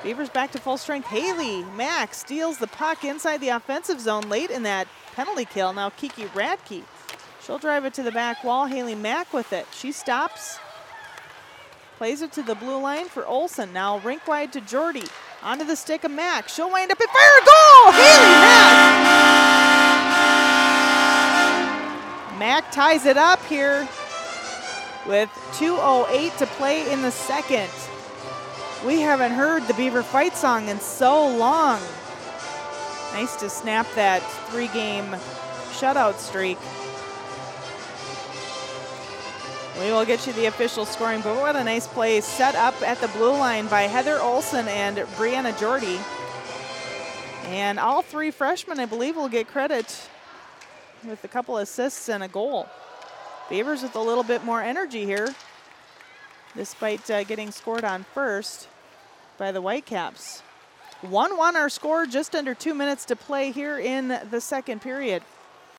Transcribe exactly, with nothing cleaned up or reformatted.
Beavers back to full strength. Haley Mack steals the puck inside the offensive zone late in that penalty kill. Now Kiki Radke. She'll drive it to the back wall. Haley Mack with it. She stops. Plays it to the blue line for Olsen. Now rink wide to Jordy. Onto the stick of Mack. She'll wind up and fire a goal! Haley Mack! Mack ties it up here with two oh eight to play in the second. We haven't heard the Beaver fight song in so long. Nice to snap that three-game shutout streak. We will get you the official scoring, but what a nice play set up at the blue line by Heather Olsen and Brianna Jordy. And all three freshmen, I believe, will get credit with a couple assists and a goal. Beavers with a little bit more energy here, despite uh, getting scored on first by the Whitecaps. one one our score, just under two minutes to play here in the second period.